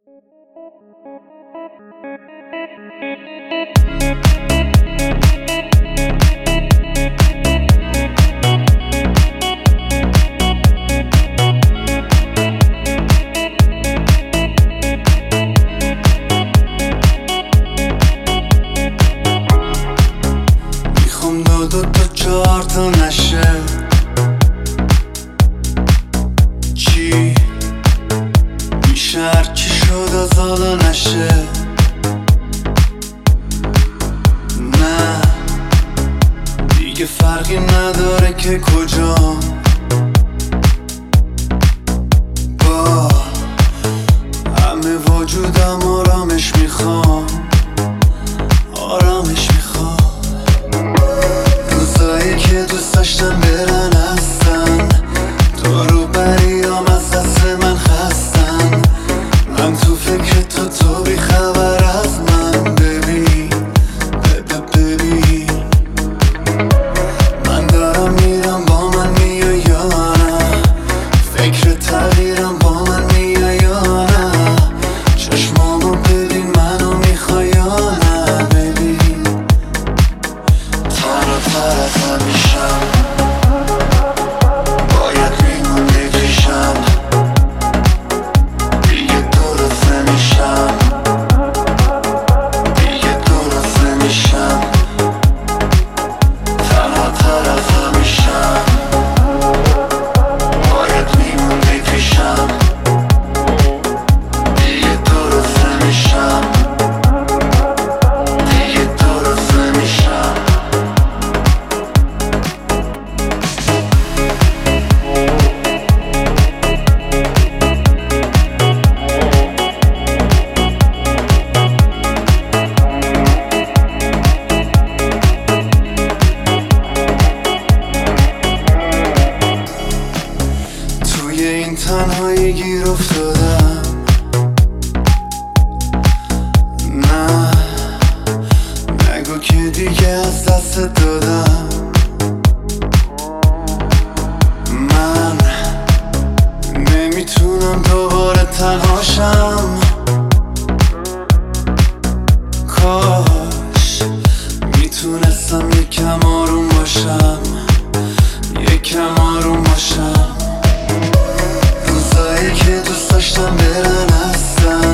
میخوام دو چهار تا نشه. چی میشه هرچی شد از حالا نشه. نه دیگه فرقی نداره که کجا. با همه وجودم آرامش میخوام، آرامش میخوام. روزایی که دوست داشتم برن هستن، دورو بریام از دست من خستن. من تو فکر تو بی خبر از من. ببین ببین من دارم میرم، با من میای یا نه؟ فکر تغییرم، با من میای یا نه؟ چشمامو ببین، منو میخوای یا نه؟ ببین تنها تر از همیشم، باید میمونی پیشم. دیگه درست نمیشم، دیگه درست نمیشم. تنها تر از همیشم، باید میمونی پیشم. دیگه درست نمیشم، دیگه درست نمیشم. توی این تنهایی گیر افتادم. نه نگو که دیگه از دست دادم. من نمیتونم دوباره تنهاشم. کاش میتونستم یکم آروم باشم، یکم آروم باشم. روزایی که دوست داشتم برن هستن،